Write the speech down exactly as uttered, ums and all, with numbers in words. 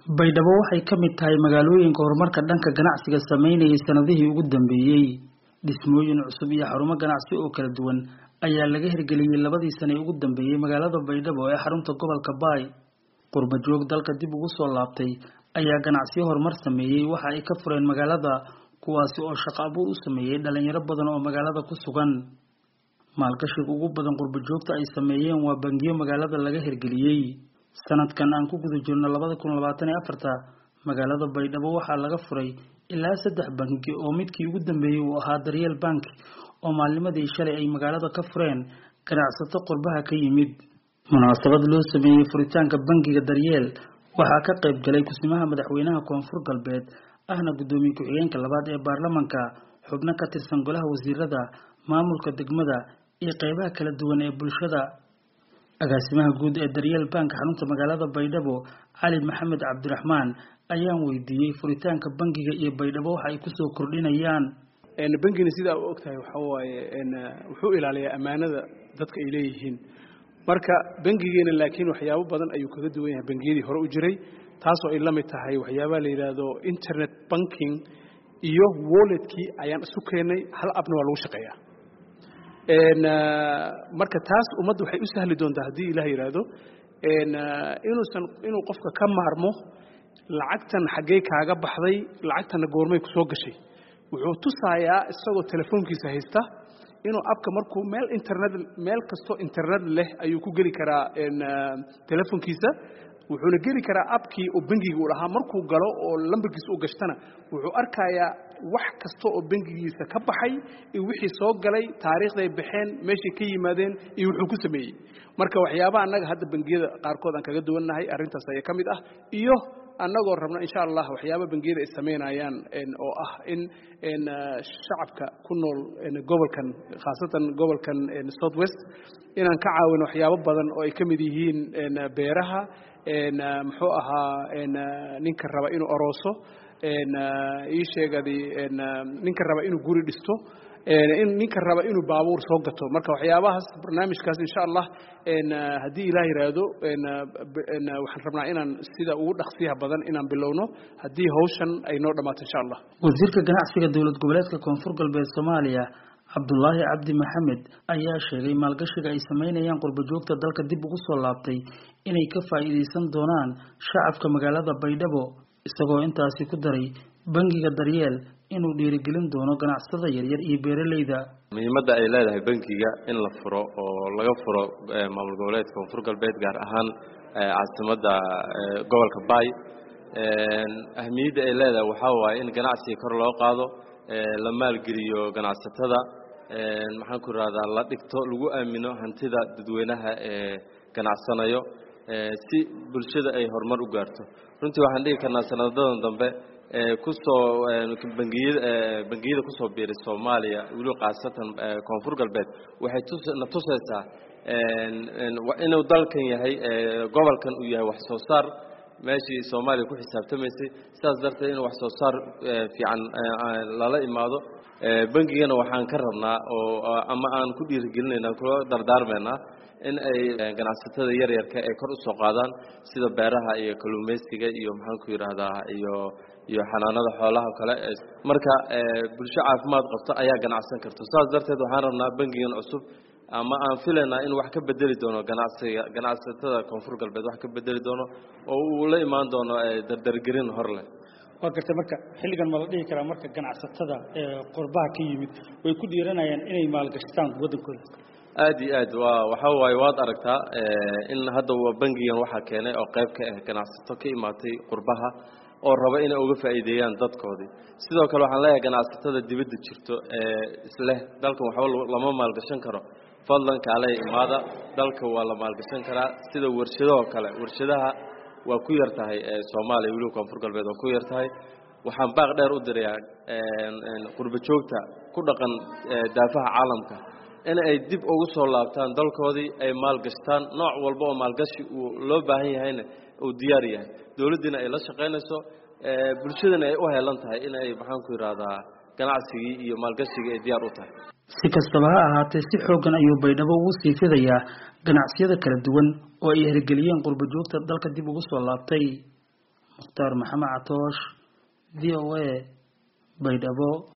baydhabo waxay ka mid tahay magaalooyinka horumarka dhanka ganacsiga sameynayay sanadihii ugu dambeeyay. Dhismooyin cusub iyo xarumo ganacsi oo kala duwan ayaa laga hirgeliyay labadii sano ee ugu dambeeyay magaalada Baydhabo ee xarunta gobolka Baay. Qurba joog dalka dib ugu soo laabtay ayaa ganacsiyo horumar sameeyay waxa ay ka fureen magaalada kuwaasi oo shaqo abuur u sameeyay dhalinyaro badan oo magaalada ku sugan. Maalgashiga ugu badan qurba joogta ay sameeyeen waa bangiyo magaalada laga hirgeliyay. Sanadkan aan ku guda jirno laba kun labaatan iyo afar magaalada Baydhabo waxaa laga furay ilaa saddex bangi oo midkii ugu dambeeyay uu ahaa Daryeel Bank oo maalmadii shalay ay magaalada ka fureen ganacsato qurbaha ka yimid. Munaasabad loo sameeyay furitaanka bangiga Daryeel waxaa ka qayb galay kusimaha madaxweynaha Koonfur Galbeed ahna gudoomiye ku-xigeenka labaad ee baarlamaanka, xubno ka tirsan golaha wasiirada, maamulka degmada iyo qaybaha kala duwan ee bulshada. agaasimaha guud ee Daryeel Bank xarunta magaalada Baydhabo Cali Maxamed Cabdiraxmaan ayaan weydiiyay furitaanka bangiga iyo Baydhabo waxa ay ku soo kordhinayaan. een bangiga sida uu ogtahay waxa waaye een wuxuu ilaaliyaa amaanada dadka ay leeyihiin. marka bangigeena laakiin waxyaabo badan ayuu kaga duwan yahay bangiyadii hore u jiray, taasoo ay la mid tahay waxyaabaha la yiraahdo internet banking iyo walletkii ayaan isu keenay hal abna waa lagu shaqeeyaa. een marka taas ummaddu waxay u sahli doontaa hadii Ilaahay yiraahdo een inuu san inuu qofka ka maarmo lacagtan xagee kaaga baxday, lacagtan goormay ku soo gashay. wuxuu tusayaa isagoo telefoonkiisa haysta inuu abka markuu meel internet meel kasto internet leh ayuu ku gali karaa een telefoonkiisa, wuxuuna gali karaa abkii oo bangiga uu lahaa. markuu galo oo lambarkiisa u gashtana wuxuu arkayaa wax kasto oo bangigiisa ka baxay iyo wixii soo galay, taariikhday baxeen, meeshii ka yimaadeen iyo wuxuu ku sameeyay. marka waxyaabaha anaga hadda bangiyada qaarkood aan kaga duwanahay arrintaas ayaa kamid ah, iyo anagoo rabna insha Allah waxyaabo bangiyada ay sameynayaan een oo ah in een shacabka ku nool een gobolkan khaasatan gobolkan een South West inaan ka caawino waxyaabo badan oo ay kamid yihiin een beeraha, een muxuu ahaa een ninka raba inuu orooso, een ii sheegadi een ninka raba inuu guri dhisto, in ninka raba inuu baabuur soo gato. marka waxyaabahaas barnaamijkaas insha Allah een hadii Ilaahay yiraahdo een een waxaan rabnaa inaan sida ugu dhaqsiyaha badan inaan bilowno hadii hawshan ay noo dhamaato insha Allah. Wasiirka ganacsiga dawlad goboleedka Koonfur Galbeed Soomaaliya Cabdullaahi Cabdi Maxamed ayaa sheegay maalgashiga ay sameynayaan qurba joogta dalka dib ugu soo laabtay inay ka faa'iideysan doonaan shacabka magaalada Baydhabo, isagoo intaasi ku daray bangiga Daryeel inuu dhiirigelin doono ganacsatada yaryar iyo beeraleyda. muhiimadda ay leedahay bangiga in la furo oo laga furo maamul goboleedka Koonfur Galbeed gaar ahaan caasimadda gobolka Baay, een ahmiyadda ay leedahay waxa waaye in ganacsiga kor loo qaado, la maalgeliyo ganacsatada, een maxaan ku raadaan la dhigto lagu aamino hantida dadweynaha ee ganacsanayo si bulshada ay horumar u gaarto. runtii waxaan dhigi karnaa sanadadan dambe ee ku soo bangiyada bangiyada ku soo biiray Soomaaliya wali qaasatan Koonfur Galbeed waxay tusna tusaysaa een inuu dalkan yahay gobolkan uu yahay wax soo saar meeshii Soomaaliya ku xisaabtamaysay, sidaas darteed in wax soo saar fiican lala imaado. bangigana waxaan ka rabnaa oo ama aan ku dhiirigelinaynaa ku dardaarmeynaa in ay ganacsatada yar yarka ay kor u soo qaadaan sida beeraha iyo kalluumaysiga iyo maxaan ku yiraahdaa iyo iyo xanaanada xoolaha kale. marka bulsho caafimaad qabta ayaa ganacsan karto. sidaas darteed waxaan rabnaa bangigan cusub ama aan filaynaa in wax ka bedeli doono ganacsiga ganacsatada Koonfur Galbeed wax ka bedeli doono oo uu la imaan doono dardargelin hor leh. waa gartay marka xilligan ma la dhihi karaa marka ganacsatada ee qurbaha ka yimid way ku dhiiranayaan inay maalgashtaan wadankooda? aad iyo aad waa waxa waaye waad aragtaa in hadda bangigan waxa keenay oo qayb ka ah ganacsato ka imaatay qurbaha oo raba inay uga faa'iideeyaan dadkoodii. sidoo kale waxaan leeyahay ganacsatada dibadda jirto ee isla dalkan waxba lama maalgashan karo, fadlan kale imaada dalka waa la maalgashan karaa sida warshadaha kale. warshadaha waa ku yar tahay Soomaaliya wali Koonfur Galbeed oo ku yar tahay. waxaan baaq dheer u dirayaa een qurba joogta ku dhaqan daafaha caalamka in ay dib ugu soo laabtaan dalkoodii, ay maalgashtaan nooc walba oo maalgashi uu loo baahan yahayna uu diyaar yahay, dawladina ay la shaqeynayso, bulshadana ay u heelan tahay in ay maxaan ku yiraahdaa ganacsiga iyo maalgashiga ay diyaar u tahay. si kastaba ha ahaatee si xoogan ayuu Baydhabo ugu sii fidayaa ganacsiyada kala duwan oo ay hirgeliyeen qurba joogta dalka dib ugu soo laabtay. mukhtaar maxamed catoosh v o a baydhabo.